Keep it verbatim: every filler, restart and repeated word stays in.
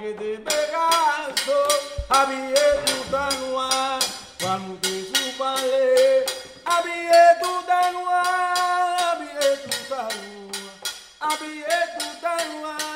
que te pegaso, habillé tu tanua, cuando te supale, habillé tu tanua, habillé tu tanua, habillé tu tanua.